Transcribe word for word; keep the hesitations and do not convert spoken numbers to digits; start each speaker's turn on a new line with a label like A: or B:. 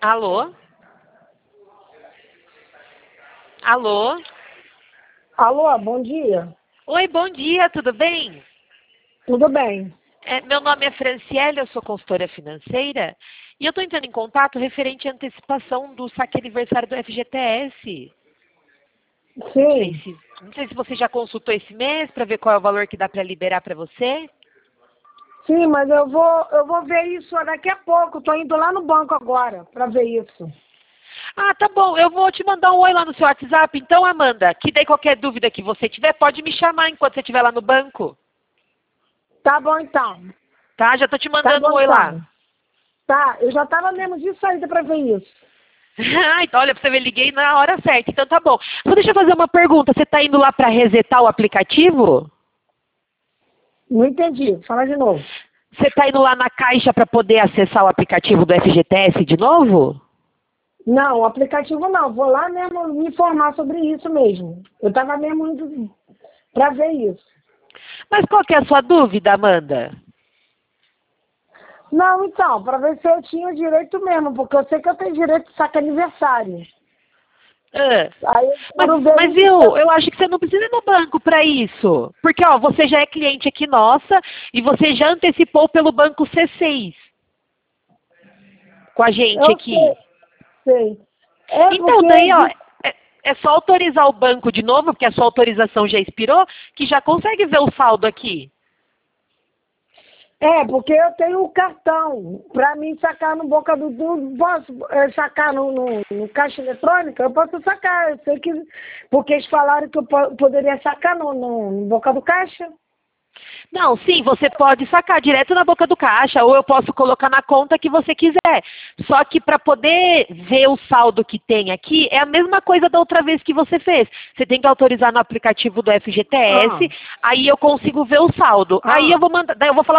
A: Alô? Alô?
B: Alô, bom dia.
A: Oi, bom dia, tudo bem?
B: Tudo bem?
A: É, meu nome é Franciele, eu sou consultora financeira e eu estou entrando em contato referente à antecipação do saque aniversário do F G T S. Não sei
B: Sim.
A: se, não sei se você já consultou esse mês para ver qual é o valor que dá para liberar para você.
B: Sim, mas eu vou, eu vou ver isso daqui a pouco. Estou indo lá no banco agora para ver isso.
A: Ah, tá bom, eu vou te mandar um oi lá no seu WhatsApp, então, Amanda, que daí qualquer dúvida que você tiver, pode me chamar enquanto você estiver lá no banco.
B: Tá bom então.
A: Tá? Já tô te
B: Tá
A: mandando um
B: bom
A: oi lá.
B: então. Tá, eu já estava mesmo de saída para ver isso.
A: Ah, então, olha, pra você ver, liguei na hora certa, então tá bom. Só deixa eu fazer uma pergunta, você tá indo lá para resetar o aplicativo?
B: Não entendi. Fala de novo.
A: Você tá indo lá na caixa para poder acessar o aplicativo do F G T S de novo?
B: Não, o aplicativo não. Vou lá mesmo me informar sobre isso mesmo. Eu estava mesmo indo para ver isso.
A: Mas qual que é a sua dúvida, Amanda?
B: Não, então, para ver se eu tinha o direito mesmo, porque eu sei que eu tenho direito de saque aniversário.
A: Ah,
B: Aí eu
A: mas,
B: quero ver
A: mas
B: isso.
A: eu, eu acho que você não precisa ir no banco para isso. Porque, ó, você já é cliente aqui nossa e você já antecipou pelo banco C seis com a gente
B: Eu
A: aqui.
B: sei, sei. É
A: Então,
B: porque
A: daí, ó,
B: de-
A: é, é só autorizar o banco de novo, porque a sua autorização já expirou, que já consegue ver o saldo aqui.
B: é porque eu tenho o cartão. Para mim sacar no boca do. do posso é, sacar no, no, no caixa eletrônica? Eu posso sacar. Eu sei que. Porque eles falaram que eu po- poderia sacar no, no, no boca do caixa.
A: Não, sim, você pode sacar direto na boca do caixa, ou eu posso colocar na conta que você quiser. Só que para poder ver o saldo que tem aqui, é a mesma coisa da outra vez que você fez. Você tem que autorizar no aplicativo do F G T S,
B: Ah,
A: aí eu consigo ver o saldo. Aí eu
B: ah.
A: vou mandar, daí eu vou falar